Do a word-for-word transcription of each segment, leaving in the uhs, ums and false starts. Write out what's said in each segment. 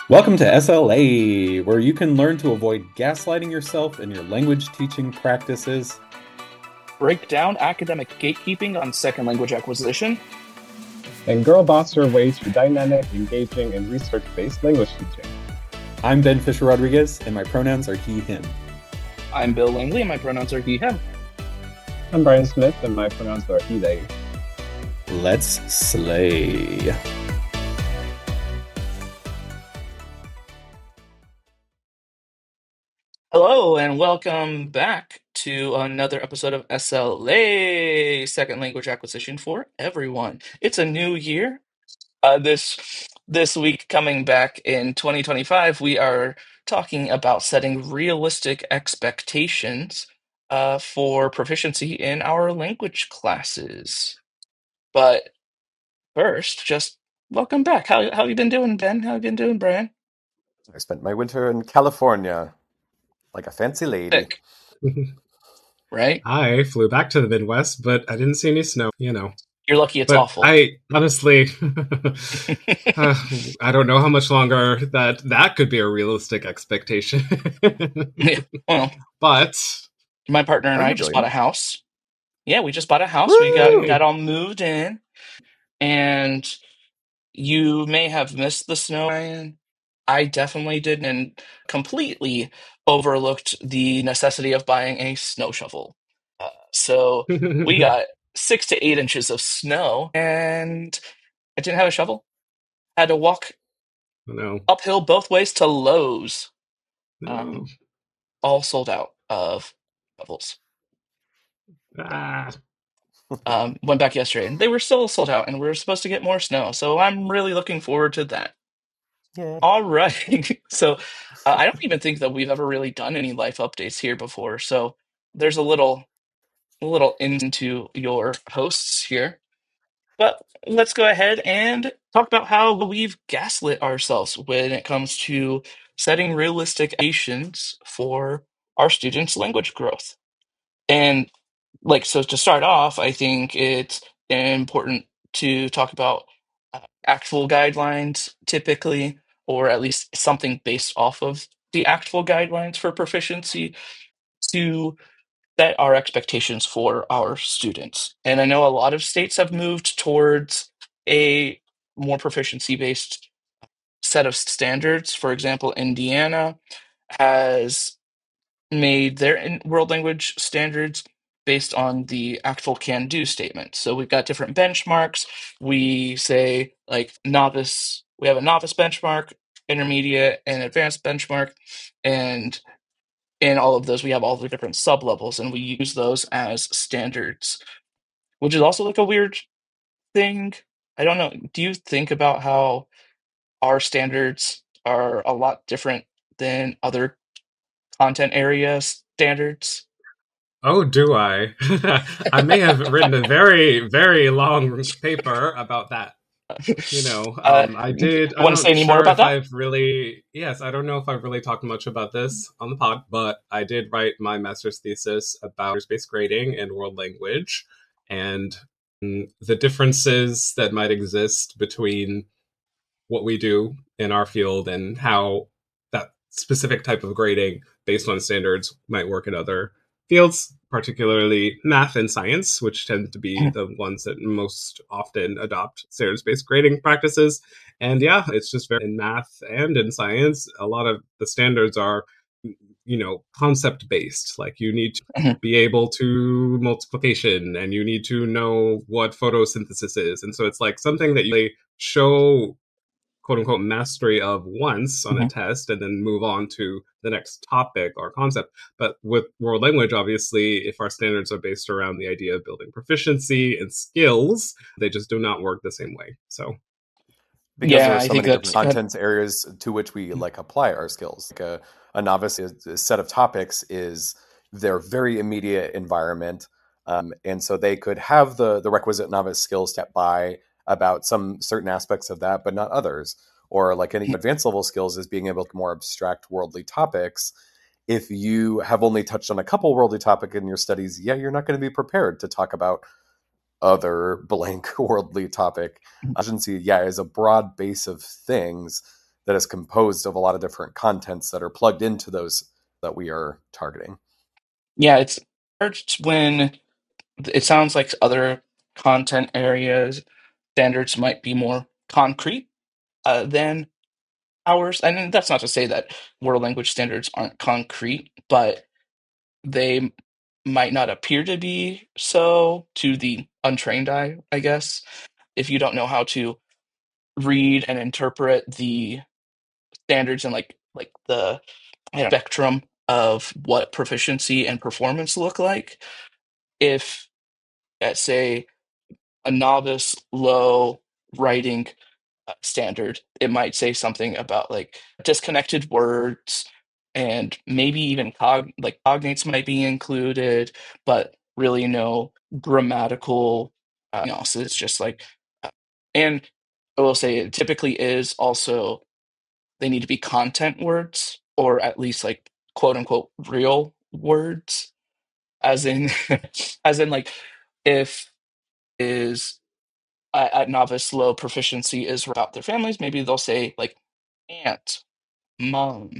Welcome to S L A, where you can learn to avoid gaslighting yourself in your language teaching practices. Break down academic gatekeeping on second language acquisition. And girl boss your way to dynamic, engaging, and research-based language teaching. I'm Ben Fisher Rodriguez, and my pronouns are he, him. I'm Bill Langley, and my pronouns are he, him. I'm Brian Smith, and my pronouns are he, they. Let's slay. Hello, and welcome back to another episode of S L A, Second Language Acquisition for Everyone. It's a new year. Uh, this this week, coming back in twenty twenty-five, we are talking about setting realistic expectations uh, for proficiency in our language classes. But first, just welcome back. How how you been doing, Ben? How you been doing, Brian? I spent my winter in California, like a fancy lady. Sick, right? I flew back to the Midwest, but I didn't see any snow, you know. You're lucky it's but awful. I honestly, uh, I don't know how much longer that that could be a realistic expectation. Yeah, well, but my partner and Are I you just really? bought a house. Yeah, we just bought a house. Woo! We got got all moved in, and you may have missed the snow, Ryan. I definitely did, and completely overlooked the necessity of buying a snow shovel. Uh, so we got six to eight inches of snow, and I didn't have a shovel. Had to walk no, uphill both ways to Lowe's. no. Um, all sold out of shovels. Ah. Um, went back yesterday, and they were still sold out, and we were supposed to get more snow. So I'm really looking forward to that. Yeah. All right. So uh, I don't even think that we've ever really done any life updates here before. So there's a little, a little into your hosts here. But let's go ahead and talk about how we've gaslit ourselves when it comes to setting realistic expectations for our students' language growth. And like, so to start off, I think it's important to talk about uh, actual guidelines typically, or at least something based off of the actual guidelines for proficiency to set our expectations for our students. And I know a lot of states have moved towards a more proficiency based set of standards. For example, Indiana has made their in- world language standards based on the actual can do statement. So we've got different benchmarks. We say like novice, we have a novice benchmark, intermediate, and advanced benchmark. And in all of those, we have all the different sub levels, and we use those as standards, which is also like a weird thing. I don't know. Do you think about how our standards are a lot different than other content area standards? Oh, do I? I may have written a very, very long paper about that. You know, uh, um, I did. I'm want to say not any more sure about if that? I've really. Yes, I don't know if I've really talked much about this on the pod, but I did write my master's thesis about space grading and world language, and mm, the differences that might exist between what we do in our field and how that specific type of grading based on standards might work in other fields, particularly math and science, which tend to be the ones that most often adopt standards-based grading practices. And yeah, it's just very in math and in science, a lot of the standards are, you know, concept-based. Like you need to Mhm. be able to multiplication and you need to know what photosynthesis is. And so it's like something that you show quote unquote mastery of once on a Mhm. test and then move on to the next topic or concept. But with world language, obviously, if our standards are based around the idea of building proficiency and skills, they just do not work the same way. So Because there Yeah, are I so think many different that's that, content areas to which we like apply our skills. Like a, a novice is, a set of topics is their very immediate environment. Um, and so they could have the, the requisite novice skills to get by about some certain aspects of that, but not others. Or like any advanced level skills is being able to more abstract worldly topics. If you have only touched on a couple worldly topic in your studies, yeah, you're not going to be prepared to talk about other blank worldly topic. Agency, yeah, is a broad base of things that is composed of a lot of different contents that are plugged into those that we are targeting. Yeah, it's when it sounds like other content areas standards might be more concrete uh, than ours. And that's not to say that world language standards aren't concrete, but they might not appear to be so to the untrained eye, I guess. If you don't know how to read and interpret the standards and like like the you know, spectrum of what proficiency and performance look like, if at say a novice low writing uh, standard, it might say something about like disconnected words and maybe even cog like cognates might be included, but really no grammatical uh, analysis. Just like, uh, and I will say it typically is also they need to be content words or at least like quote unquote real words, as in as in like if is at, at novice low proficiency is about their families, maybe they'll say like aunt, mom,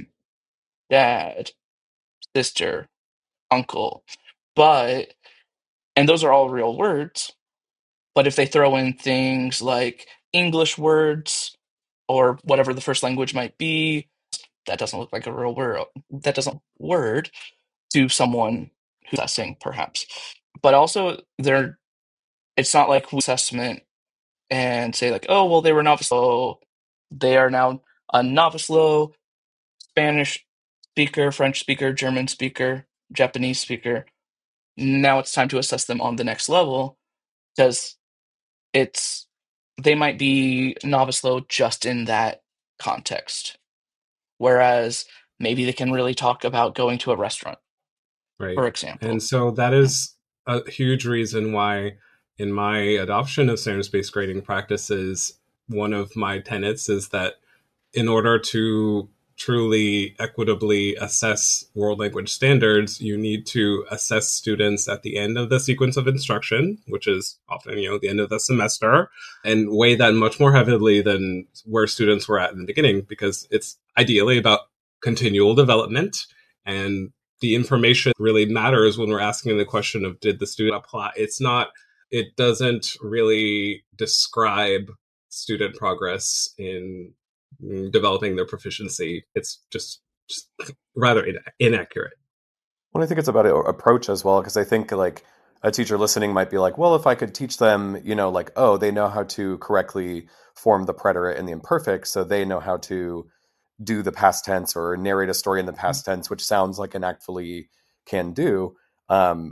dad, sister, uncle. But and those are all real words. But if they throw in things like English words or whatever the first language might be, that doesn't look like a real word. That doesn't word to someone who's assessing, perhaps. But also, there, it's not like assessment and say like, oh, well, they were novice low, they are now a novice low Spanish speaker, French speaker, German speaker, Japanese speaker. Now it's time to assess them on the next level because it's they might be novice low just in that context, whereas maybe they can really talk about going to a restaurant, Right. for example. And so that is a huge reason why in my adoption of standards-based grading practices, one of my tenets is that in order to truly equitably assess world language standards, you need to assess students at the end of the sequence of instruction, which is often, you know, the end of the semester, and weigh that much more heavily than where students were at in the beginning, because it's ideally about continual development, and the information really matters when we're asking the question of did the student apply. It's not, it doesn't really describe student progress in developing their proficiency. It's just, just rather in, inaccurate. Well, I think it's about a- approach as well, because I think like a teacher listening might be like, well, if I could teach them, you know, like, oh, they know how to correctly form the preterite and the imperfect, so they know how to do the past tense or narrate a story in the past tense, which sounds like an act fully can do. Um,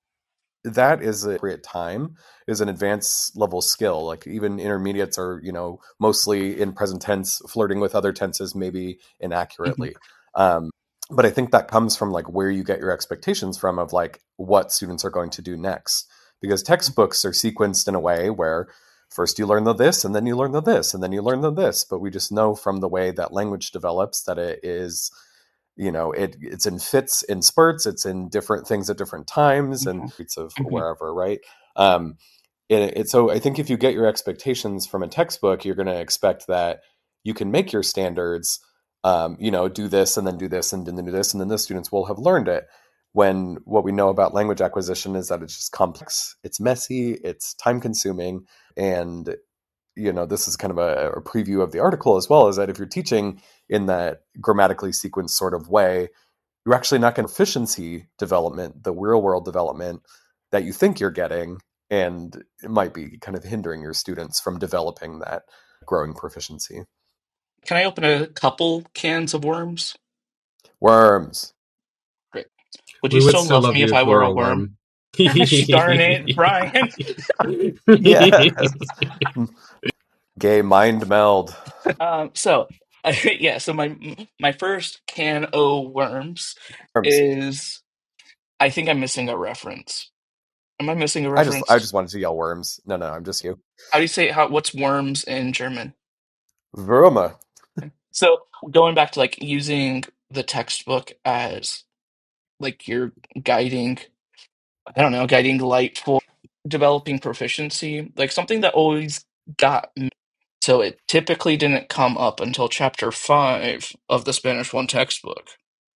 that is a appropriate time is an advanced level skill. Like even intermediates are, you know, mostly in present tense, flirting with other tenses, maybe inaccurately. Mm-hmm. Um, but I think that comes from like where you get your expectations from of like what students are going to do next, because textbooks are sequenced in a way where first you learn the this, and then you learn the this, and then you learn the this. But we just know from the way that language develops that it is, you know, it it's in fits, in spurts, it's in different things at different times, mm-hmm. and it's of mm-hmm. wherever, right? Um, it, it, so I think if you get your expectations from a textbook, you're going to expect that you can make your standards, um, you know, do this and then do this and then do this, and then the students will have learned it. When what we know about language acquisition is that it's just complex, it's messy, it's time consuming. And, you know, this is kind of a, a preview of the article as well, is that if you're teaching in that grammatically sequenced sort of way, you're actually not getting efficiency development, the real world development that you think you're getting. And it might be kind of hindering your students from developing that growing proficiency. Can I open a couple cans of worms? Worms. Great. Would we you would still, still love, love me you if I were a worm? worm. Darn it, Brian. Yes. Gay mind meld. Um, so, uh, yeah, so my my first can o worms, worms is, I think I'm missing a reference. Am I missing a reference? I just I just wanted to yell worms. No, no, I'm just you. How do you say, how? what's worms in German? Würmer. So going back to like using the textbook as like your guiding, I don't know, guiding light for developing proficiency, like something that always got me So it typically didn't come up until chapter five of the Spanish one textbook.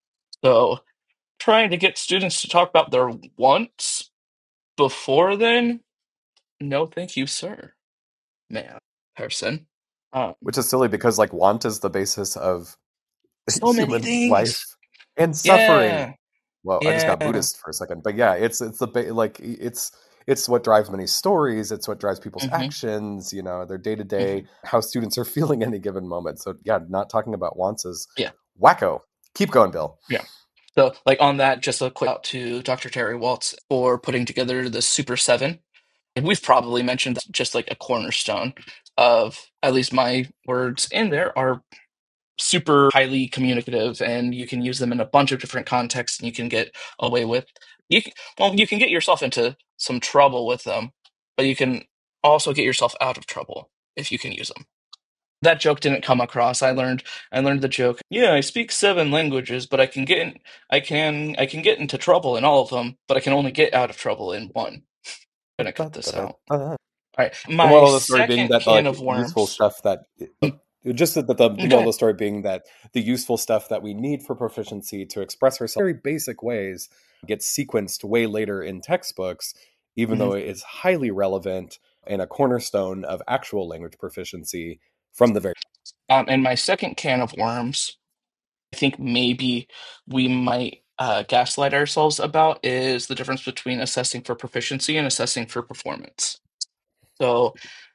So trying to get students to talk about their wants before then, no thank you, sir, man, person. Um, Which is silly because like want is the basis of so many human things. life and suffering. Yeah. Well, I just got Yeah. Buddhist for a second, but yeah, it's it's the ba- like it's it's what drives many stories. It's what drives people's Mhm. actions. You know, their day to day, how students are feeling any given moment. So yeah, not talking about wants is Yeah. wacko. Keep going, Bill. Yeah. So, like on that, just a quick out to Doctor Terry Waltz for putting together the Super Seven. And we've probably mentioned that just like a cornerstone of at least my words in there are super highly communicative, and you can use them in a bunch of different contexts, and you can get away with you. Can, well, you can get yourself into some trouble with them, but you can also get yourself out of trouble if you can use them. That joke didn't come across. I learned I learned the joke. Yeah, I speak seven languages, but I can get in, I can I can get into trouble in all of them, but I can only get out of trouble in one. I'm gonna cut this out. All right, The my moral of the story being second that can like of useful worms. stuff that just that the, the Go moral of ahead. the story being that the useful stuff that we need for proficiency to express ourselves in very basic ways gets sequenced way later in textbooks, even Mhm. though it is highly relevant and a cornerstone of actual language proficiency from the very Um, and my second can of worms, I think maybe we might uh, gaslight ourselves about is the difference between assessing for proficiency and assessing for performance. So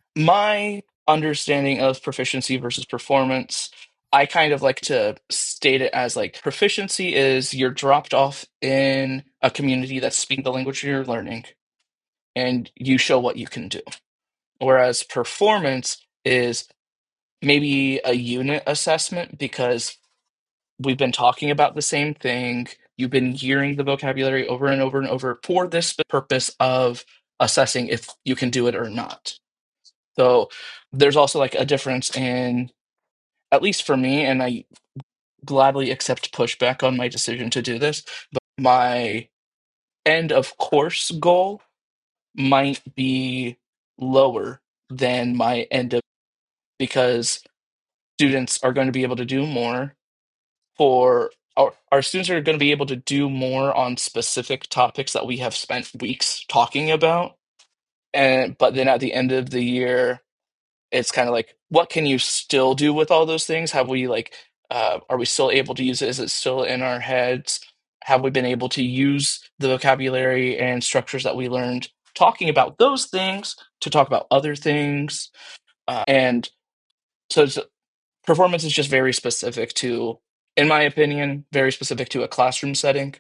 my understanding of proficiency versus performance, I kind of like to state it as like proficiency is you're dropped off in a community that's speaking the language you're learning, and you show what you can do. Whereas performance is maybe a unit assessment because we've been talking about the same thing. You've been hearing the vocabulary over and over and over for this purpose of assessing if you can do it or not. So there's also like a difference in, at least for me, and I gladly accept pushback on my decision to do this, but my end of course goal might be lower than my end of, because students are going to be able to do more for our, our students are going to be able to do more on specific topics that we have spent weeks talking about. And but then at the end of the year, it's kind of like, what can you still do with all those things? Have we like uh, are we still able to use it? Is it still in our heads? Have we been able to use the vocabulary and structures that we learned talking about those things to talk about other things? Uh, and so it's, performance is just very specific to, in my opinion, very specific to a classroom setting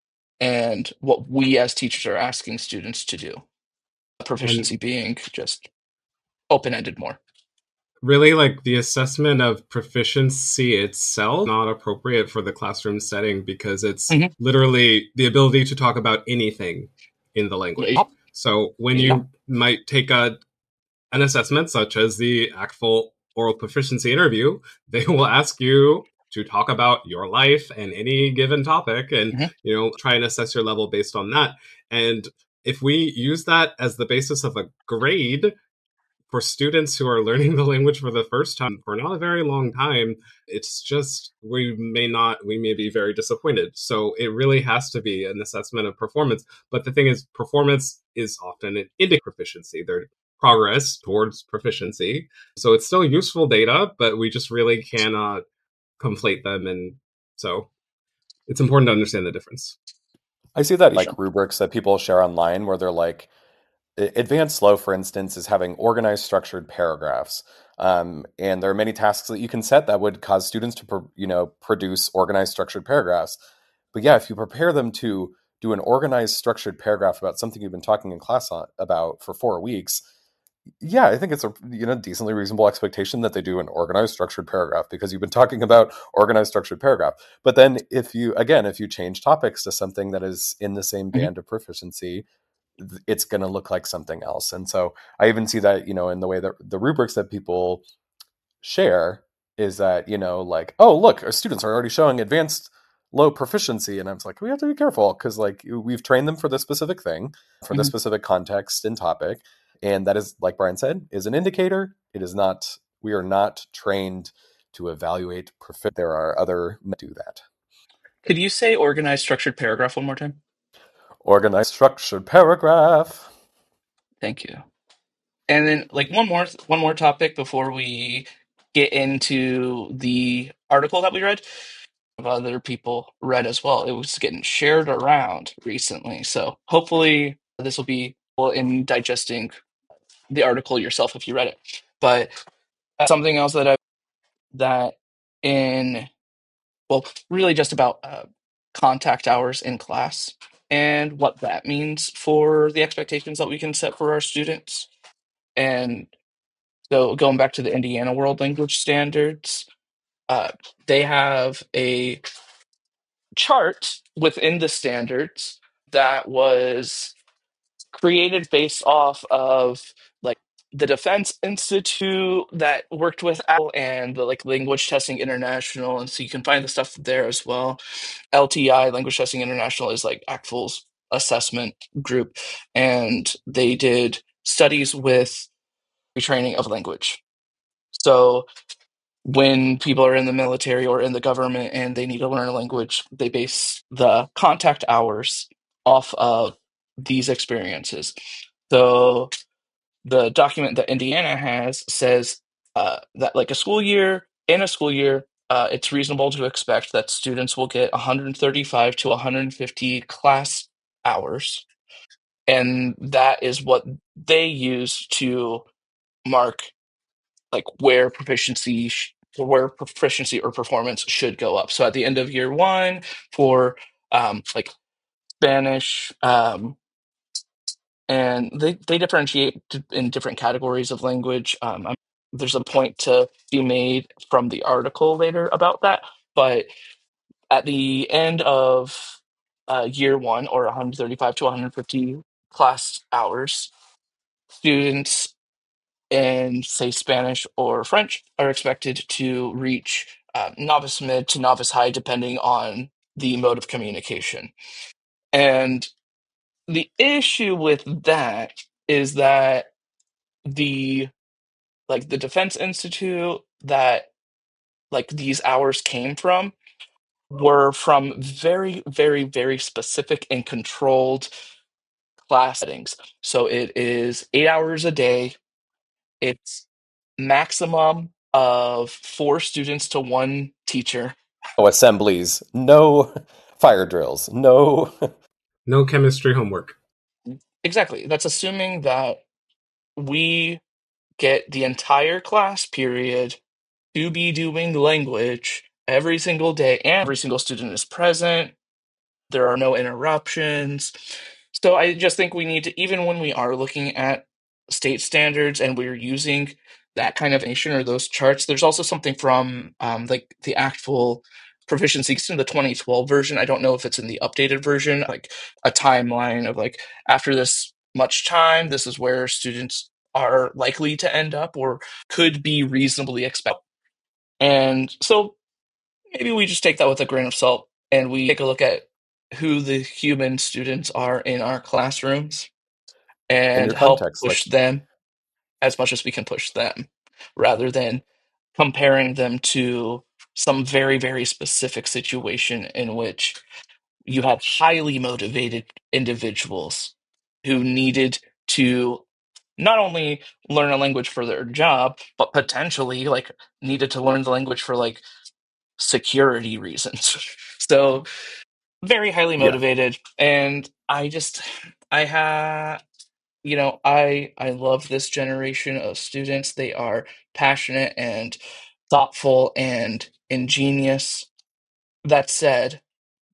and what we as teachers are asking students to do. Proficiency And being just open-ended more. really, like the assessment of proficiency itself not appropriate for the classroom setting because it's Mhm. literally the ability to talk about anything in the language. Yeah. So when Yeah. you might take a an assessment such as the A C T F L oral proficiency interview, they will ask you to talk about your life and any given topic and Mhm. you know try and assess your level based on that. And if we use that as the basis of a grade for students who are learning the language for the first time for not a very long time, it's just we may not we may be very disappointed. So it really has to be an assessment of performance. But the thing is, performance is often an indicator of proficiency. They're progress towards proficiency. So it's still useful data, but we just really cannot conflate them. And so it's important to understand the difference. I see that like rubrics that people share online where they're like, Advanced Slow, for instance, is having organized, structured paragraphs. Um, and there are many tasks that you can set that would cause students to, pro- you know, produce organized, structured paragraphs. But yeah, if you prepare them to do an organized, structured paragraph about something you've been talking in class on, about for four weeks, yeah, I think it's a you know decently reasonable expectation that they do an organized, structured paragraph because you've been talking about organized, structured paragraph. But then if you, again, if you change topics to something that is in the same band of proficiency, it's going to look like something else. And so I even see that, you know, in the way that the rubrics that people share is that, you know, like, oh, look, our students are already showing advanced low proficiency. And I was like, we have to be careful because like we've trained them for this specific thing, for this Mhm. specific context and topic. And that is, like Brian said, is an indicator. It is not We are not trained to evaluate proficiency. There are other methods to do that. Could you say organized structured paragraph one more time? Organized structured paragraph. Thank you. And then like one more one more topic before we get into the article that we read. Other people read as well. It was getting shared around recently. So hopefully this will be well in digesting the article yourself if you read it. But uh, something else that I that in well really just about uh, contact hours in class and what that means for the expectations that we can set for our students. And so going back to the Indiana World Language Standards, uh, they have a chart within the standards that was created based off of like the Defense Institute that worked with Apple and the like Language Testing International, and so you can find the stuff there as well. L T I, Language Testing International, is like A C T F L's assessment group, and they did studies with retraining of language. So when people are in the military or in the government and they need to learn a language, they base the contact hours off of these experiences. So the document that Indiana has says uh, that like a school year, in a school year, uh, it's reasonable to expect that students will get one hundred thirty-five to one hundred fifty class hours. And that is what they use to mark like where proficiency sh- where proficiency or performance should go up. So at the end of year one for um, like Spanish, um, and they they differentiate t- in different categories of language. Um, I'm- there's a point to be made from the article later about that, but at the end of uh, year one or one hundred thirty-five to one hundred fifty class hours, students in, say, Spanish or French are expected to reach uh, novice mid to novice high, depending on the mode of communication. And the issue with that is that the like the Defense Institute that like these hours came from were from very, very, very specific and controlled class settings. So it is eight hours a day. It's maximum of four students to one teacher. No assemblies, no fire drills, no. No chemistry homework. Exactly. That's assuming that we get the entire class period to be doing language every single day, and every single student is present. There are no interruptions. So I just think we need to, even when we are looking at state standards and we're using that kind of information or those charts, there's also something from um, like the actual proficiency in the twenty twelve version. I don't know if it's in the updated version, like a timeline of like after this much time, this is where students are likely to end up or could be reasonably expected. And so maybe we just take that with a grain of salt and we take a look at who the human students are in our classrooms In and your help context, push like them as much as we can push them rather than comparing them to some very, very specific situation in which you had highly motivated individuals who needed to not only learn a language for their job, but potentially like needed to learn the language for like security reasons. So very highly yeah, motivated, and I just I have you know I I love this generation of students. They are passionate and thoughtful and ingenious. That said,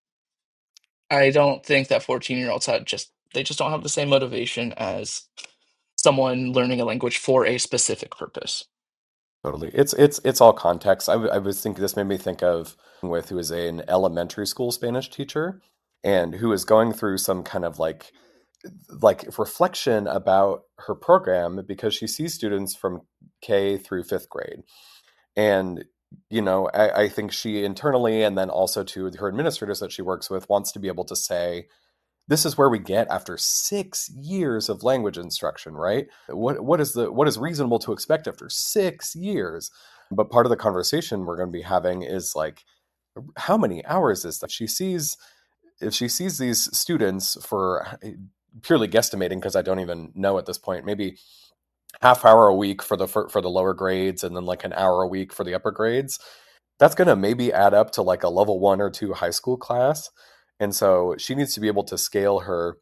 I don't think that fourteen year olds had just they just don't have the same motivation as someone learning a language for a specific purpose. totally. It's it's it's all context. I, w- I was thinking this made me think of with who is an elementary school Spanish teacher and who is going through some kind of like like reflection about her program because she sees students from K through fifth grade. And, you know, I, I think she internally and then also to her administrators that she works with wants to be able to say, this is where we get after six years of language instruction, right? What what is the what is reasonable to expect after six years? But part of the conversation we're going to be having is like, how many hours is that? She sees if she sees these students for, purely guesstimating because I don't even know at this point, maybe half hour a week for the for, for the lower grades and then like an hour a week for the upper grades, that's going to maybe add up to like a level one or two high school class. And so she needs to be able to scale her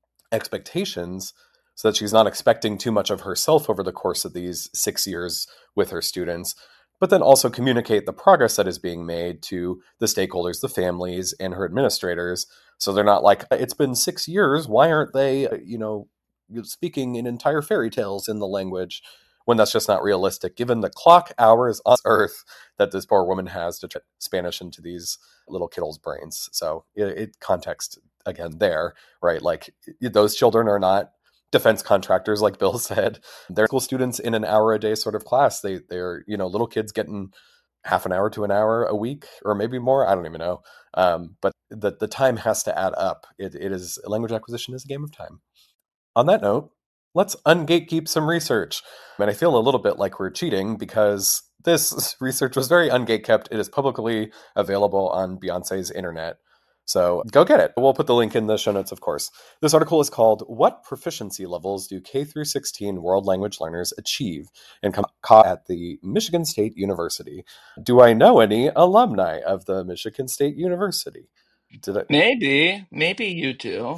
expectations so that she's not expecting too much of herself over the course of these six years with her students, but then also communicate the progress that is being made to the stakeholders, the families, and her administrators. So they're not like, it's been six years, why aren't they, you know, speaking in entire fairy tales in the language, when that's just not realistic, given the clock hours on Earth that this poor woman has to get Spanish into these little kiddos' brains. So it, it context again there, right? Like those children are not defense contractors, like Bill said. They're school students in an hour a day sort of class. They they're, you know, little kids getting half an hour to an hour a week, or maybe more. I don't even know. Um, but the the time has to add up. It it is language acquisition is a game of time. On that note, let's ungatekeep some research. And I feel a little bit like we're cheating because this research was very ungatekept. It is publicly available on Beyonce's internet. So go get it. We'll put the link in the show notes, of course. This article is called What Proficiency Levels Do K through sixteen World Language Learners Achieve? And come at the Michigan State University. Do I know any alumni of the Michigan State University? Did I? Maybe, maybe you do.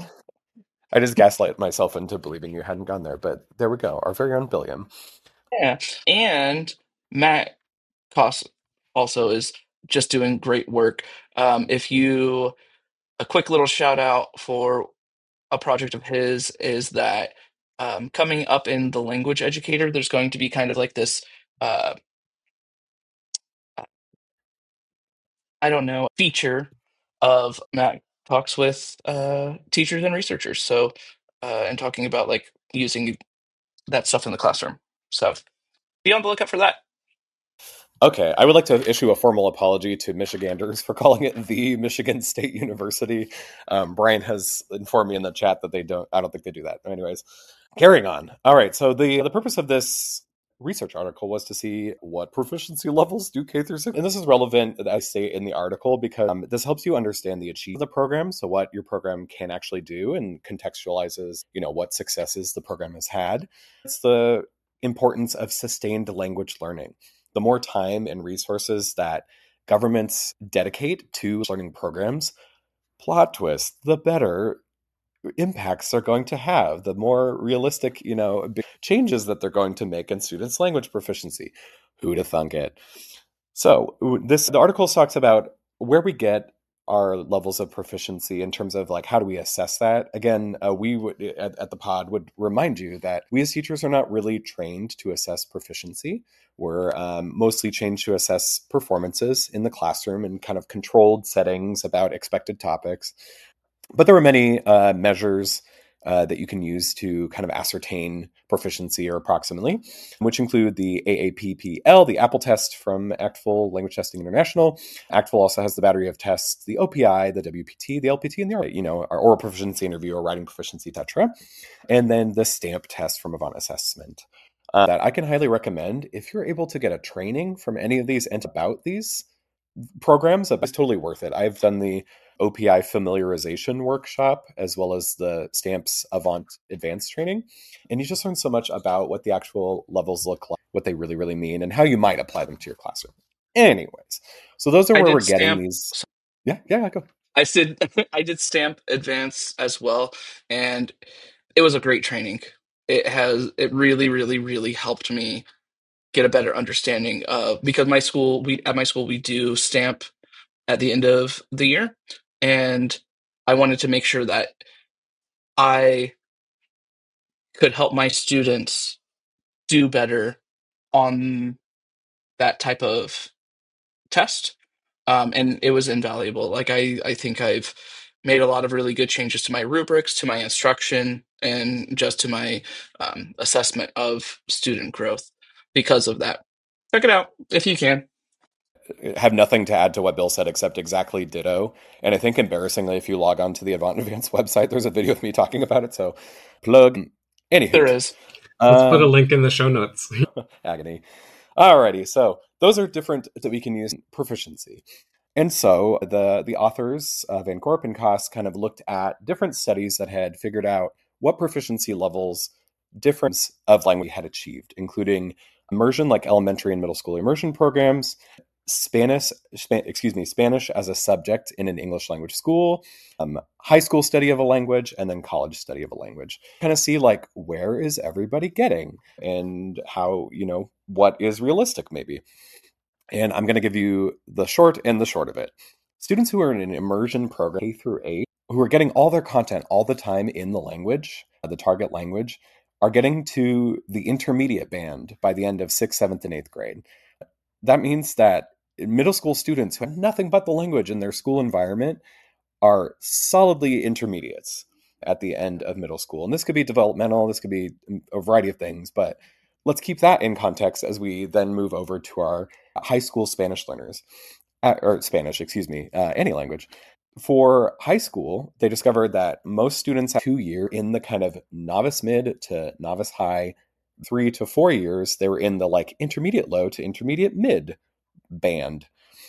I just gaslight myself into believing you hadn't gone there, but there we go. Our very own Billiam. Yeah. And Matt Koss also is just doing great work. Um, if you, a quick little shout out for a project of his is that um, coming up in the language educator, there's going to be kind of like this, uh, I don't know, feature of Matt talks with uh, teachers and researchers. So, uh, and talking about like using that stuff in the classroom. So be on the lookout for that. Okay, I would like to issue a formal apology to Michiganders for calling it the Michigan State University. Um, Brian has informed me in the chat that they don't, I don't think they do that. Anyways, carrying on. All right, so the, the purpose of this research article was to see what proficiency levels do K through six. And this is relevant, I say in the article, because um, this helps you understand the achievement of the program, so what your program can actually do, and contextualizes, you know, what successes the program has had. It's the importance of sustained language learning. The more time and resources that governments dedicate to learning programs, plot twist, the better impacts they're going to have, the more realistic, you know, changes that they're going to make in students' language proficiency. Who'da thunk it? So this the article talks about where we get our levels of proficiency in terms of like how do we assess that. Again, uh, we would at, at the pod would remind you that we as teachers are not really trained to assess proficiency. We're um, mostly trained to assess performances in the classroom in kind of controlled settings about expected topics. But there are many uh, measures uh, that you can use to kind of ascertain proficiency or approximately, which include the A A P P L, the Apple test from ACTFL Language Testing International. ACTFL also has the battery of tests, the O P I, the W P T, the L P T, and the, you know, our oral proficiency interview or writing proficiency, et cetera. And then the STAMP test from Avant Assessment. Uh, that I can highly recommend if you're able to get a training from any of these and about these programs. It's totally worth it. I've done the O P I familiarization workshop as well as the STAMPS Avant advanced training, and you just learn so much about what the actual levels look like, what they really really mean, and how you might apply them to your classroom. Anyways, so those are I where did we're getting stamp. these. Yeah, yeah, go. I did. I did stamp advance as well, and it was a great training. It has. It really, really, really helped me get a better understanding of, because my school, we at my school we do stamp at the end of the year, and I wanted to make sure that I could help my students do better on that type of test. Um, and it was invaluable. Like I, I think I've made a lot of really good changes to my rubrics, to my instruction, and just to my um, assessment of student growth because of that. Check it out if you can. have nothing to add to what Bill said except exactly ditto. And I think embarrassingly, if you log on to the Avant Advance website, there's a video of me talking about it. So plug. Anywho. There is. Let's Um, put a link in the show notes. agony. Alrighty, so those are different that we can use proficiency. And so the, the authors, uh, Van Gorp and Koss, kind of looked at different studies that had figured out what proficiency levels difference of language had achieved, including immersion, like elementary and middle school immersion programs, Spanish, Sp- excuse me, Spanish as a subject in an English language school, um, high school study of a language, and then college study of a language. Kind of see like, where is everybody getting and how, you know, what is realistic maybe. And I'm going to give you the short and the short of it. Students who are in an immersion program, K through eight, who are getting all their content all the time in the language, the target language, are getting to the intermediate band by the end of sixth, seventh, and eighth grade. That means that middle school students who have nothing but the language in their school environment are solidly intermediates at the end of middle school. And this could be developmental, this could be a variety of things, but let's keep that in context as we then move over to our high school Spanish learners, uh, or Spanish, excuse me, uh, any language. For high school, they discovered that most students have two years in the kind of novice mid to novice high, three to four years, they were in the like intermediate low to intermediate mid band.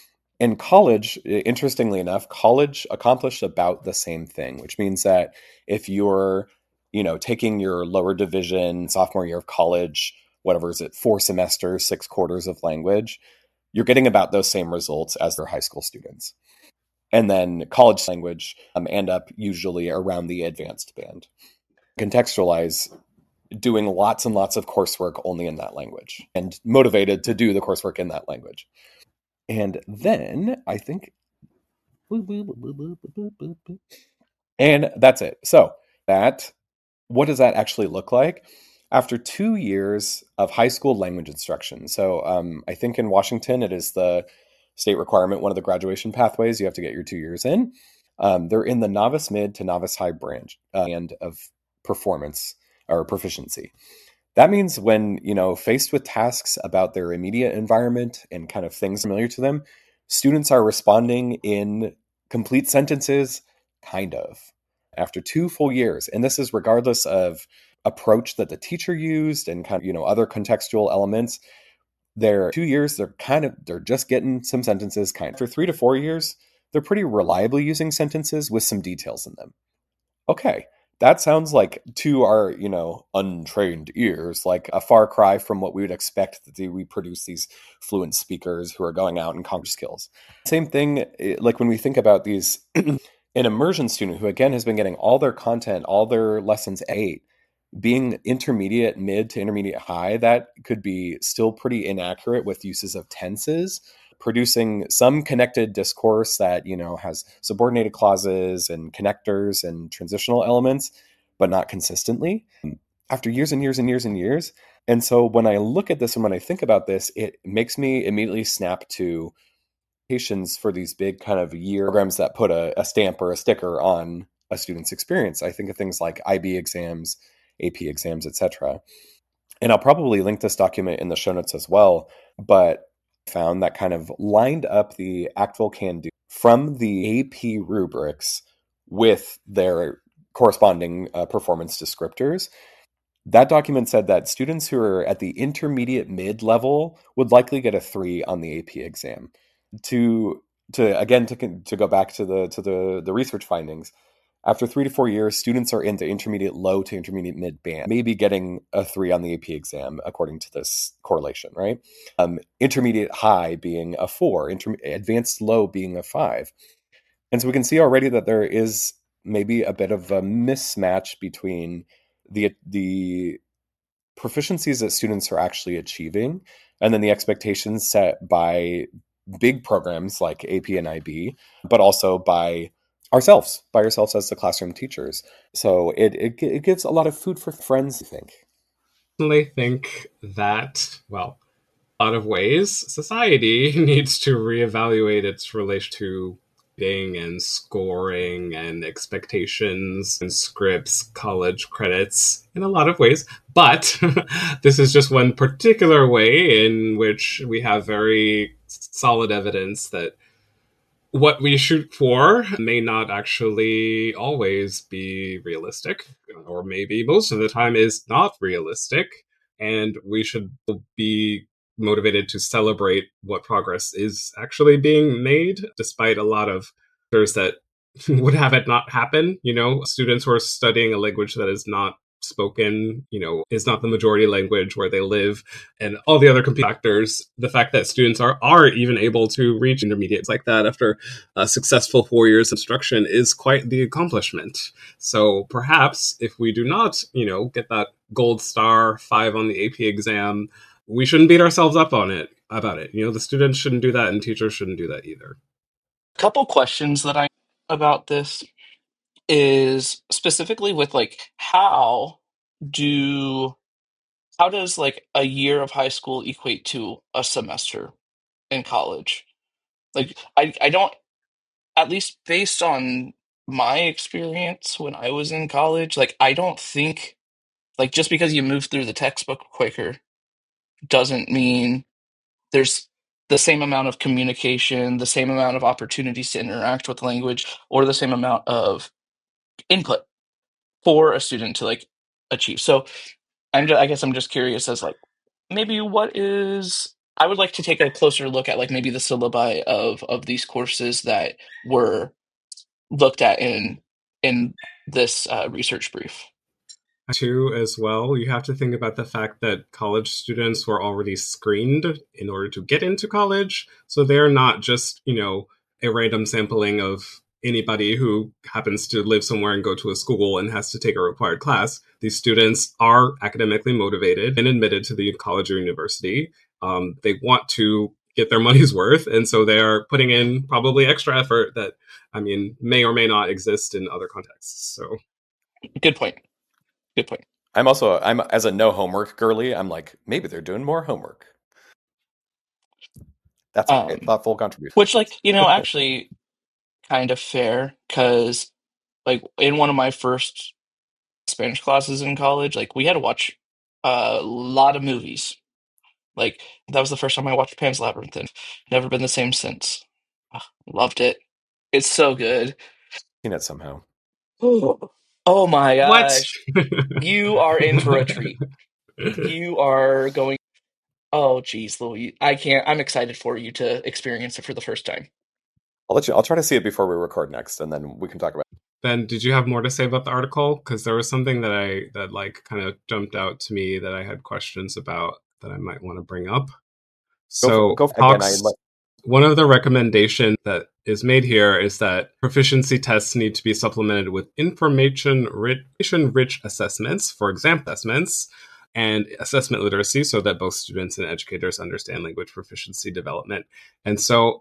In college, interestingly enough, college accomplished about the same thing, which means that if you're, you know, taking your lower division sophomore year of college, whatever is it, four semesters, six quarters of language, you're getting about those same results as their high school students. And then college language um, end up usually around the advanced band. Contextualize doing lots and lots of coursework only in that language and motivated to do the coursework in that language. And then I think, and that's it. So that, what does that actually look like? After two years of high school language instruction. So um, I think in Washington, it is the state requirement, one of the graduation pathways, you have to get your two years in. Um, they're in the novice mid to novice high branch uh, and of performance or proficiency. That means when, you know, faced with tasks about their immediate environment and kind of things familiar to them, students are responding in complete sentences, kind of, after two full years. And this is regardless of approach that the teacher used and kind of, you know, other contextual elements. They're two years, they're kind of, they're just getting some sentences kind of. For three to four years, they're pretty reliably using sentences with some details in them. Okay. That sounds like, to our, you know, untrained ears, like a far cry from what we would expect that we produce these fluent speakers who are going out and conquer skills. Same thing, like when we think about these, an immersion student who, again, has been getting all their content, all their lessons at eight, being intermediate, mid to intermediate high, that could be still pretty inaccurate with uses of tenses, producing some connected discourse that, you know, has subordinated clauses and connectors and transitional elements, but not consistently after years and years and years and years. And so when I look at this and when I think about this, it makes me immediately snap to patients for these big kind of year programs that put a, a stamp or a sticker on a student's experience. I think of things like I B exams, A P exams, et cetera. And I'll probably link this document in the show notes as well, but found that kind of lined up the ACTFL Can Do from the A P rubrics with their corresponding uh, performance descriptors. That document said that students who are at the intermediate mid level would likely get a three on the A P exam. To to again to to go back to the to the the research findings, after three to four years, students are in the intermediate low to intermediate mid band, maybe getting a three on the A P exam, according to this correlation, right? Um, intermediate high being a four, inter- advanced low being a five. And so we can see already that there is maybe a bit of a mismatch between the the proficiencies that students are actually achieving and then the expectations set by big programs like A P and I B, but also by ourselves, by ourselves as the classroom teachers. So it, it it gives a lot of food for friends, I think. I personally think that, well, a lot of ways, society needs to reevaluate its relation to grading and scoring and expectations and scripts, college credits in a lot of ways. But this is just one particular way in which we have very solid evidence that what we shoot for may not actually always be realistic, or maybe most of the time is not realistic. And we should be motivated to celebrate what progress is actually being made, despite a lot of factors that would have it not happen. You know, students who are studying a language that is not spoken, you know, is not the majority language where they live, and all the other competing factors. The fact that students are are even able to reach intermediates like that after a successful four years of instruction is quite the accomplishment. So perhaps if we do not, you know, get that gold star five on the A P exam, we shouldn't beat ourselves up on it about it. You know, the students shouldn't do that, and teachers shouldn't do that either. A couple questions that I about this is specifically with like how do how does like a year of high school equate to a semester in college? Like I I don't, at least based on my experience when I was in college, like I don't think like just because you move through the textbook quicker doesn't mean there's the same amount of communication, the same amount of opportunities to interact with language, or the same amount of input for a student to like achieve. So I'm just, I guess I'm just curious as like maybe what is I would like to take a closer look at like maybe the syllabi of of these courses that were looked at in in this uh, research brief. Too, as well, you have to think about the fact that college students were already screened in order to get into college. So they're not just, you know, a random sampling of anybody who happens to live somewhere and go to a school and has to take a required class. These students are academically motivated and admitted to the college or university. Um, they want to get their money's worth. And so they are putting in probably extra effort that, I mean, may or may not exist in other contexts. So Good point. Good point. I'm also, I'm as a no homework girly, I'm like, maybe they're doing more homework. That's Um, a thoughtful contribution. Which, like, you know, actually kind of fair, because, like, in one of my first Spanish classes in college, like, we had to watch a lot of movies. Like, that was the first time I watched Pan's Labyrinth, and never been the same since. Ugh, loved it. It's so good. Seen it somehow. Oh my what? gosh. You are in for a treat. You are going. Oh, geez, Louis. I can't. I'm excited for you to experience it for the first time. I'll let you. I'll try to see it before we record next, and then we can talk about it. Ben, did you have more to say about the article? Because there was something that I that like kind of jumped out to me that I had questions about that I might want to bring up. So, go for, go for, Hawks, again, I let... one of the recommendations that is made here is that proficiency tests need to be supplemented with information-rich assessments, for example, assessments, and assessment literacy, so that both students and educators understand language proficiency development. And so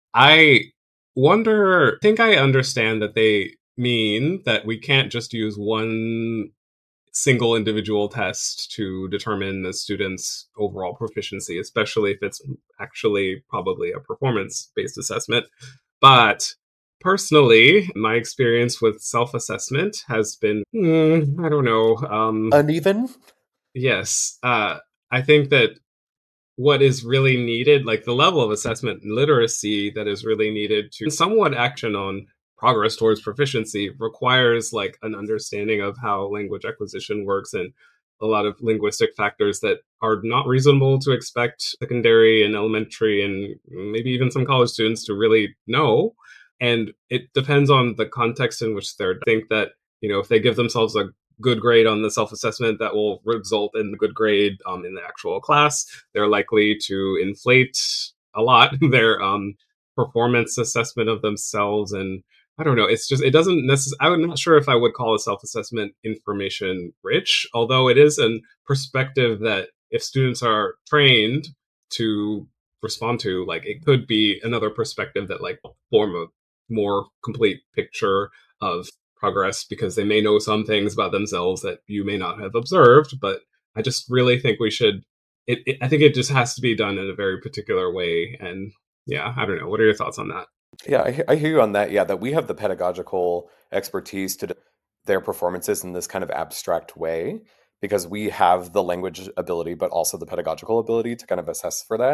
I wonder, I think I understand that they mean that we can't just use one single individual test to determine the student's overall proficiency, especially if it's actually probably a performance-based assessment. But personally, my experience with self-assessment has been, mm, I don't know. Um, Uneven? Yes. Uh, I think that what is really needed, like the level of assessment and literacy that is really needed to somewhat action on progress towards proficiency, requires like an understanding of how language acquisition works and a lot of linguistic factors that are not reasonable to expect secondary and elementary and maybe even some college students to really know. And it depends on the context in which they're. I think that, you know, if they give themselves a good grade on the self-assessment, that will result in the good grade um, in the actual class. They're likely to inflate a lot their um, performance assessment of themselves. And I don't know, it's just, it doesn't necessarily, I'm not sure if I would call a self-assessment information rich, although it is a perspective that if students are trained to respond to, like it could be another perspective that like form a more complete picture of progress, because they may know some things about themselves that you may not have observed. But I just really think we should, it, it, I think it just has to be done in a very particular way. And yeah, I don't know. What are your thoughts on that? Yeah, I, I hear you on that. Yeah, that we have the pedagogical expertise to do their performances in this kind of abstract way, because we have the language ability, but also the pedagogical ability to kind of assess for that.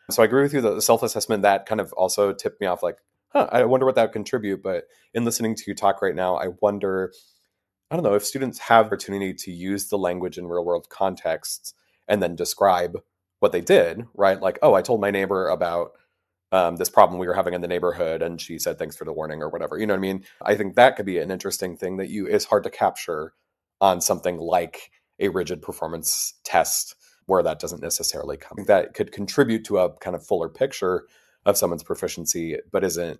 So I agree with you that the self-assessment, that kind of also tipped me off like, huh, I wonder what that would contribute. But in listening to you talk right now, I wonder, I don't know, if students have the opportunity to use the language in real world contexts and then describe what they did, right? Like, oh, I told my neighbor about um, this problem we were having in the neighborhood and she said, thanks for the warning or whatever. You know what I mean? I think that could be an interesting thing that you is hard to capture on something like a rigid performance test where that doesn't necessarily come. I think that could contribute to a kind of fuller picture of someone's proficiency, but isn't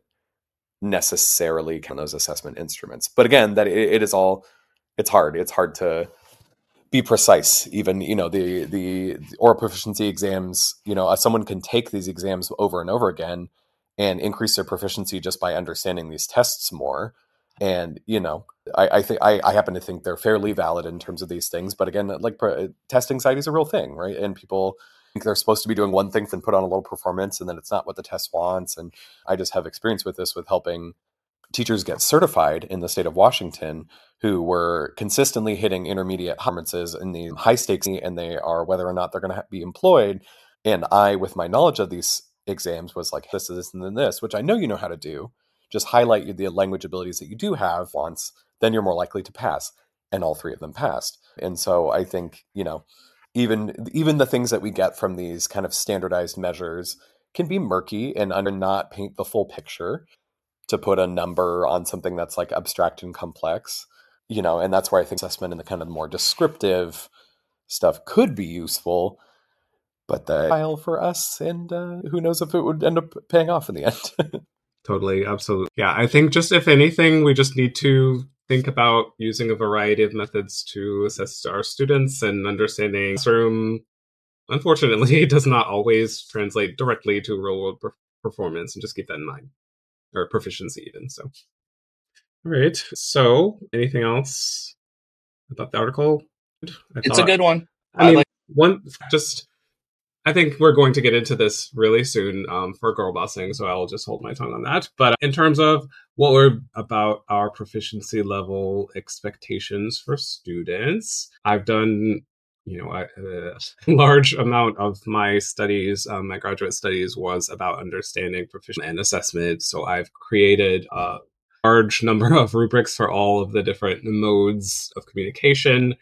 necessarily kind of those assessment instruments. But again, that it, it is all, it's hard. It's hard to be precise. Even, you know, the, the oral proficiency exams, you know, uh, someone can take these exams over and over again and increase their proficiency just by understanding these tests more. And, you know, I, I think I, I happen to think they're fairly valid in terms of these things. But again, like pre- testing anxiety is a real thing, right? And people think they're supposed to be doing one thing and put on a little performance, and then it's not what the test wants. And I just have experience with this with helping teachers get certified in the state of Washington who were consistently hitting intermediate performances in the high stakes, and they are whether or not they're going to be employed. And I, with my knowledge of these exams, was like, this is this and then this, which I know you know how to do. Just highlight the language abilities that you do have once, then you're more likely to pass. And all three of them passed. And so I think, you know, even even the things that we get from these kind of standardized measures can be murky and under not paint the full picture to put a number on something that's like abstract and complex, you know, and that's where I think assessment and the kind of more descriptive stuff could be useful. But the file for us, and uh, who knows if it would end up paying off in the end. Totally, absolutely. Yeah, I think just if anything, we just need to think about using a variety of methods to assess our students, and understanding classroom, unfortunately, does not always translate directly to real world per- performance, and just keep that in mind, or proficiency even. So, all right. So, anything else about the article? I It's thought, a good one. I mean, I like one just. I think we're going to get into this really soon um, for girl bossing, so I'll just hold my tongue on that. But in terms of what we're about our proficiency level expectations for students, I've done, you know, a, a large amount of my studies, um, my graduate studies was about understanding proficiency and assessment. So I've created a large number of rubrics for all of the different modes of communication,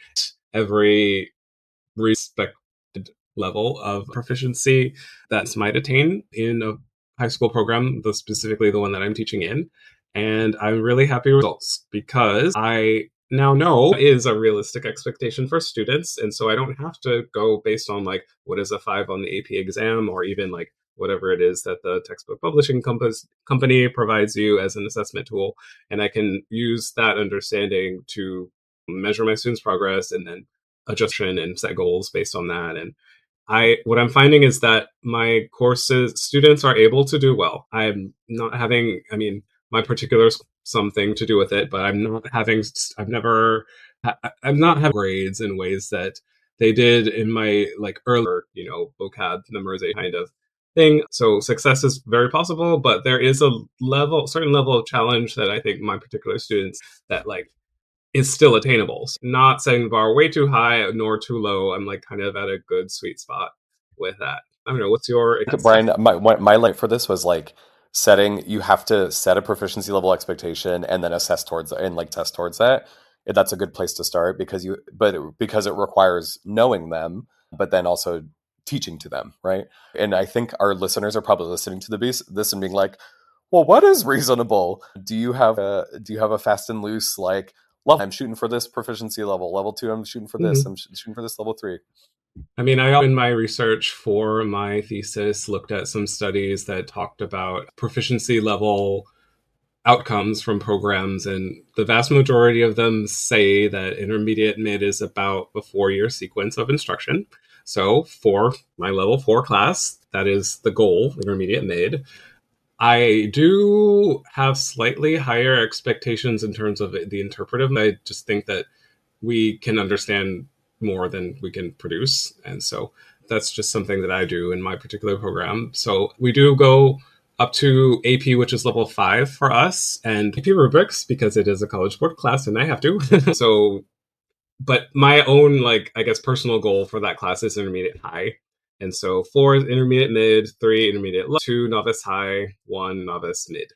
every respect level of proficiency that might attain in a high school program, the, specifically the one that I'm teaching in. And I'm really happy with results because I now know is a realistic expectation for students. And so I don't have to go based on like, what is a five on the A P exam, or even like whatever it is that the textbook publishing compass, company provides you as an assessment tool. And I can use that understanding to measure my students' progress and then adjust and set goals based on that. And I, what I'm finding is that my courses, students are able to do well. I'm not having, I mean, my particular something to do with it, but I'm not having, I've never, I'm not having grades in ways that they did in my like earlier, you know, vocab memorization kind of thing. So success is very possible, but there is a level, certain level of challenge that I think my particular students that like, is still attainable. So not setting the bar way too high nor too low. I'm like kind of at a good sweet spot with that. I don't know. What's your Brian? My my light for this was like setting. You have to set a proficiency level expectation and then assess towards and like test towards that. That's a good place to start because you, but it, because it requires knowing them, but then also teaching to them, right? And I think our listeners are probably listening to the this and being like, "Well, what is reasonable? Do you have a do you have a fast and loose like?" Level. I'm shooting for this proficiency level. Level two, I'm shooting for this. Mm-hmm. I'm sh- shooting for this level three. I mean, I, in my research for my thesis, looked at some studies that talked about proficiency level outcomes from programs, and the vast majority of them say that intermediate mid is about a four-year sequence of instruction. So for my level four class, that is the goal, intermediate mid. I do have slightly higher expectations in terms of the interpretive. I just think that we can understand more than we can produce. And so that's just something that I do in my particular program. So we do go up to A P, which is level five for us, and A P rubrics, because it is a College Board class and I have to. So, but my own, like, I guess, personal goal for that class is intermediate high. And so four is intermediate mid, three intermediate low, two novice high, one novice mid.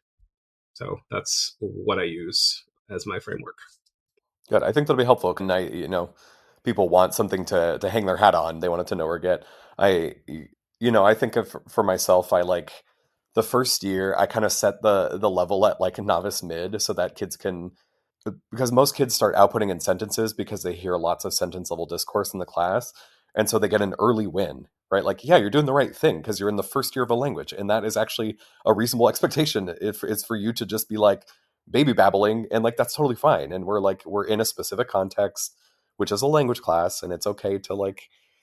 So that's what I use as my framework. Good. I think that'll be helpful. And I, you know, people want something to to hang their hat on. They want it to know or get. I, you know, I think of for myself, I like the first year, I kind of set the the level at like a novice mid so that kids can, because most kids start outputting in sentences because they hear lots of sentence level discourse in the class. And so they get an early win, right? Like, yeah, you're doing the right thing because you're in the first year of a language. And that is actually a reasonable expectation. If it's for you to just be like baby babbling, and like, that's totally fine. And we're like, we're in a specific context, which is a language class. And it's okay to like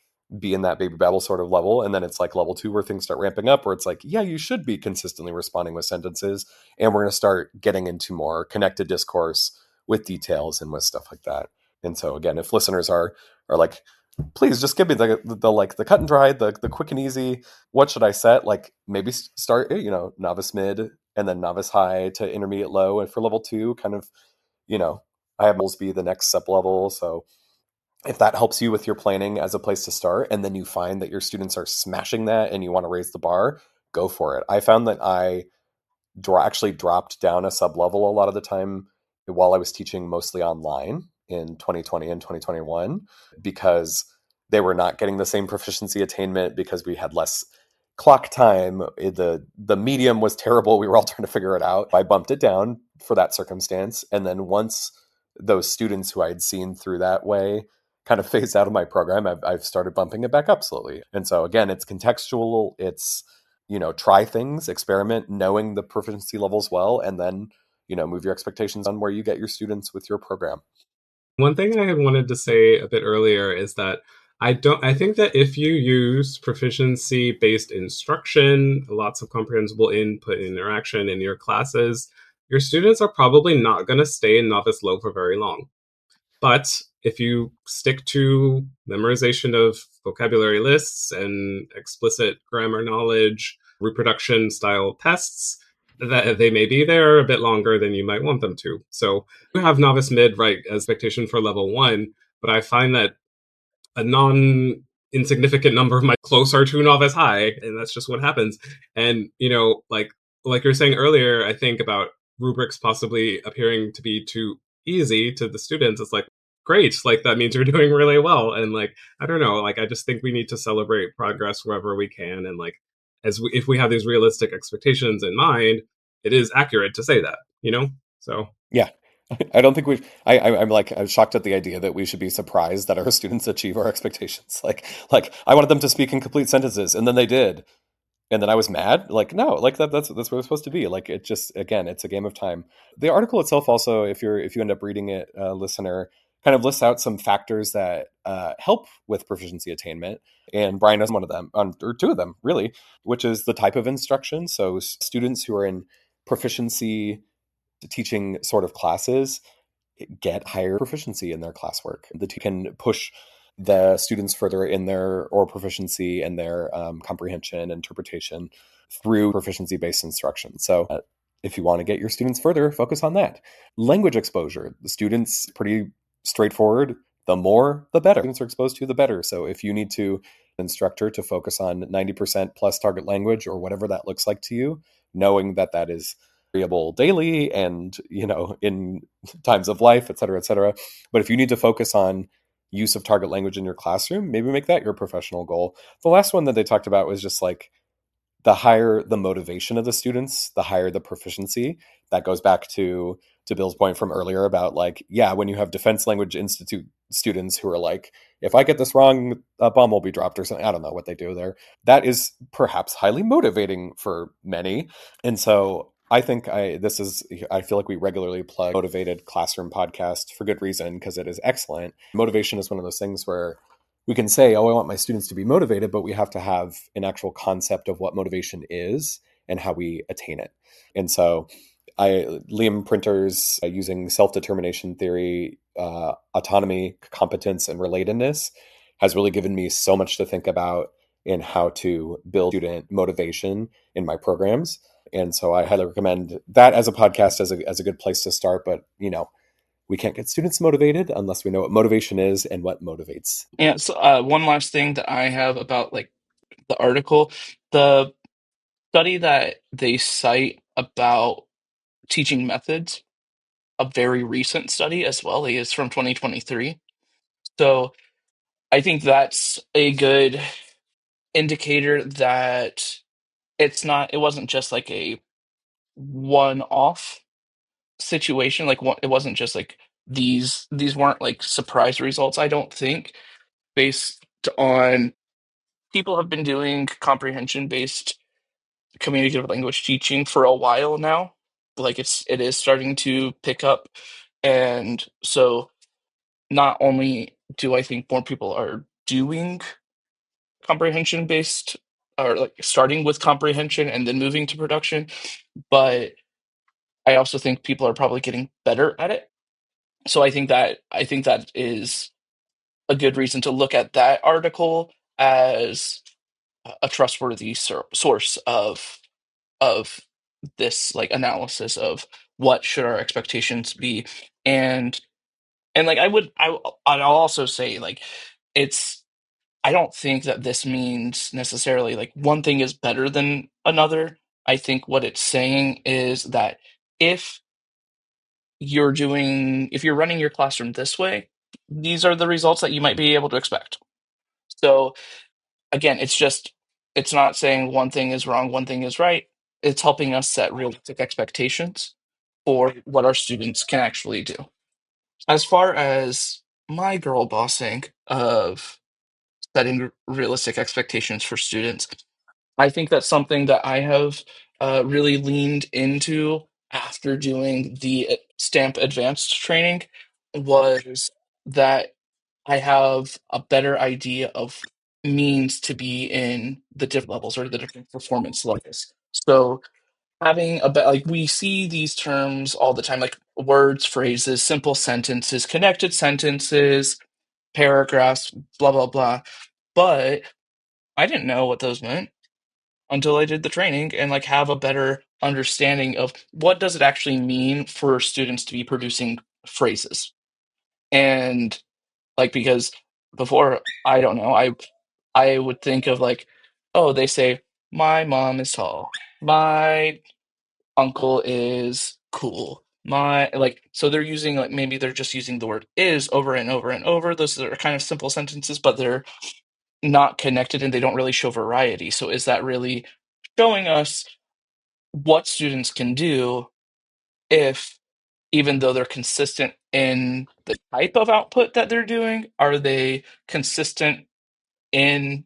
be in that baby babble sort of level. And then it's like level two where things start ramping up, where it's like, yeah, you should be consistently responding with sentences. And we're going to start getting into more connected discourse with details and with stuff like that. And so again, if listeners are are like, please just give me the, the, the like the cut and dry, the the quick and easy, what should I set? Like maybe start, you know, novice mid and then novice high to intermediate low. And for level two, kind of, you know, I have goals be the next sub level. So if that helps you with your planning as a place to start, and then you find that your students are smashing that and you want to raise the bar, go for it. I found that I draw, actually dropped down a sub level a lot of the time while I was teaching mostly online in twenty twenty and twenty twenty-one, because they were not getting the same proficiency attainment because we had less clock time. The, the medium was terrible. We were all trying to figure it out. I bumped it down for that circumstance. And then once those students who I had seen through that way kind of phased out of my program, I've, I've started bumping it back up slowly. And so again, it's contextual. It's, you know, try things, experiment, knowing the proficiency levels well, and then, you know, move your expectations on where you get your students with your program. One thing I had wanted to say a bit earlier is that I don't, I think that if you use proficiency based instruction, lots of comprehensible input and interaction in your classes, your students are probably not going to stay in novice low for very long. But if you stick to memorization of vocabulary lists and explicit grammar knowledge, reproduction style tests, that they may be there a bit longer than you might want them to. So you have novice mid, right, as expectation for level one, but I find that a non insignificant number of my closer to novice high, and that's just what happens. And, you know, like, like you're saying earlier, I think about rubrics possibly appearing to be too easy to the students. It's like, great, like that means you're doing really well. And like, I don't know, like, I just think we need to celebrate progress wherever we can. And like, as we, if we have these realistic expectations in mind, it is accurate to say that, you know? So yeah, I don't think we. I, I, I'm like I'm shocked at the idea that we should be surprised that our students achieve our expectations. Like, like I wanted them to speak in complete sentences, and then they did, and then I was mad. Like, no, like that. That's that's what it's supposed to be. Like, it just again, it's a game of time. The article itself also, if you're if you end up reading it, uh, listener, kind of lists out some factors that uh, help with proficiency attainment. And Brian has one of them, um, or two of them, really, which is the type of instruction. So students who are in proficiency teaching sort of classes get higher proficiency in their classwork. The two can push the students further in their or proficiency and their um, comprehension, interpretation through proficiency-based instruction. So uh, if you want to get your students further, focus on that. Language exposure. The students, pretty straightforward. The more, the better. Students are exposed to, the better. So if you need to instructor to focus on ninety percent plus target language or whatever that looks like to you, knowing that that is variable daily and, you know, in times of life, et cetera, et cetera. But if you need to focus on use of target language in your classroom, maybe make that your professional goal. The last one that they talked about was just like the higher the motivation of the students, the higher the proficiency. That goes back to to Bill's point from earlier about like, yeah, when you have Defense Language Institute students who are like, if I get this wrong, a bomb will be dropped or something. I don't know what they do there. That is perhaps highly motivating for many. And so I think I this is, I feel like we regularly plug Motivated Classroom podcast for good reason, because it is excellent. Motivation is one of those things where we can say, oh, I want my students to be motivated, but we have to have an actual concept of what motivation is and how we attain it. And so I, Liam Printer's uh, using self-determination theory, uh, autonomy, competence, and relatedness has really given me so much to think about in how to build student motivation in my programs. And so I highly recommend that as a podcast as a, as a good place to start. But, you know, we can't get students motivated unless we know what motivation is and what motivates. Yeah. So uh, one last thing that I have about like the article. The study that they cite about teaching methods, a very recent study as well, is from twenty twenty-three. So I think that's a good indicator that it's not, it wasn't just like a one-off situation. Like one, it wasn't just like these, these weren't like surprise results, I don't think, based on people have been doing comprehension-based communicative language teaching for a while now. Like it's it is starting to pick up, and so not only do I think more people are doing comprehension based, or like starting with comprehension and then moving to production, but I also think people are probably getting better at it. So I think that I think that is a good reason to look at that article as a trustworthy sur- source of of this like analysis of what should our expectations be. And and like i would i i'll also say, like, it's I don't think that this means necessarily like one thing is better than another. I think what it's saying is that if you're doing if you're running your classroom this way, these are the results that you might be able to expect. So again, it's just it's not saying one thing is wrong, one thing is right. It's helping us set realistic expectations for what our students can actually do. As far as my girl bossing of setting r- realistic expectations for students, I think that's something that I have uh, really leaned into after doing the uh, Stamp Advanced training, was that I have a better idea of means to be in the different levels or the different performance levels. So having a be- like we see these terms all the time, like words, phrases, simple sentences, connected sentences, paragraphs, blah blah blah. But I didn't know what those meant until I did the training and like have a better understanding of what does it actually mean for students to be producing phrases. And like, because before, I don't know, I I would think of like, oh, they say my mom is tall, my uncle is cool, my, like, so they're using, like, maybe they're just using the word is over and over and over. Those are kind of simple sentences, but they're not connected and they don't really show variety. So is that really showing us what students can do if, even though they're consistent in the type of output that they're doing, are they consistent in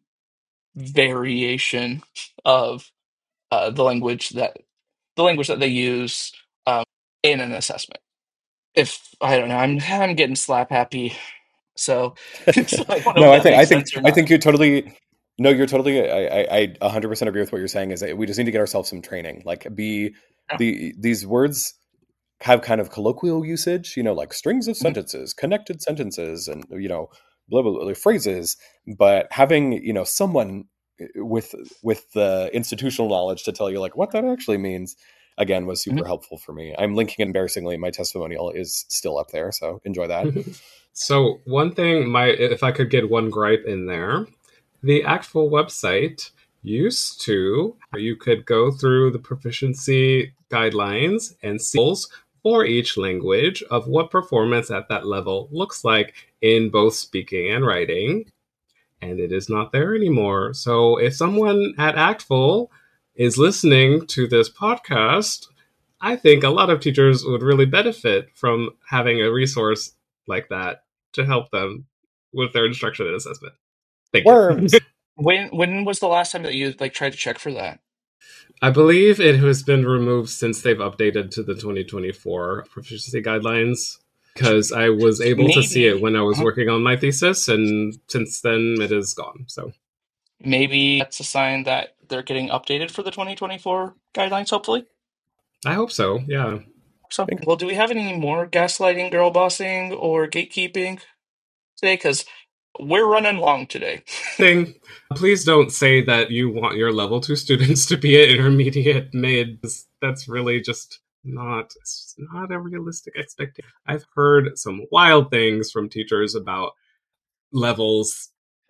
variation of uh, the language that the language that they use um, in an assessment? If I don't know, I'm I'm getting slap happy, so, so I don't know if No, I that think I makes think sense or I not. think you're totally no, you're totally I I I one hundred percent agree with what you're saying. Is that we just need to get ourselves some training. Like be Yeah. the these words have kind of colloquial usage, you know, like strings of Mhm. sentences, connected sentences, and you know, blah blah, blah phrases. But having, you know, someone with with the institutional knowledge to tell you like what that actually means, again, was super Mhm. helpful for me. I'm linking it embarrassingly. My testimonial is still up there, so enjoy that. So one thing, my if I could get one gripe in there, the actual website used to, you could go through the proficiency guidelines and see goals for each language of what performance at that level looks like in both speaking and writing, and it is not there anymore. So if someone at Actful is listening to this podcast, I think a lot of teachers would really benefit from having a resource like that to help them with their instruction and assessment. Thank you. Worms. When when was the last time that you like tried to check for that? I believe it has been removed since they've updated to the twenty twenty-four proficiency guidelines, because I was able to see it Maybe, when I was uh, working on my thesis, and since then it is gone. So maybe that's a sign that they're getting updated for the twenty twenty-four guidelines, hopefully. I hope so. Yeah. So, well, do we have any more gaslighting, girl bossing, or gatekeeping today? Because we're running long today. Thing. Please don't say that you want your level two students to be at intermediate mid. That's really just not it's not a realistic expectation. I've heard some wild things from teachers about levels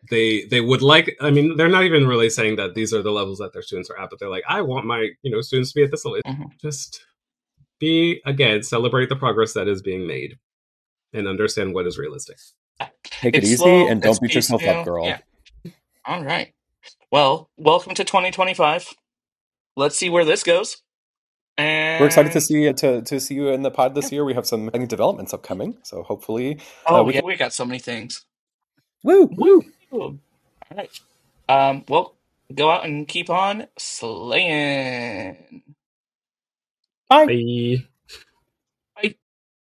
they they would like. I mean, they're not even really saying that these are the levels that their students are at, but they're like, I want my you know students to be at this level. Mhm. Just be again, celebrate the progress that is being made, and understand what is realistic. Take it It's easy slow, and don't it's beat yourself piecemeal. up, girl. Yeah. All right. Well, welcome to twenty twenty-five. Let's see where this goes. And We're excited to see to to see you in the pod this year. We have some exciting developments upcoming, so hopefully, oh uh, we yeah, can. we got so many things. Woo! Woo! All right. Um. Well, go out and keep on slaying. Bye. Bye.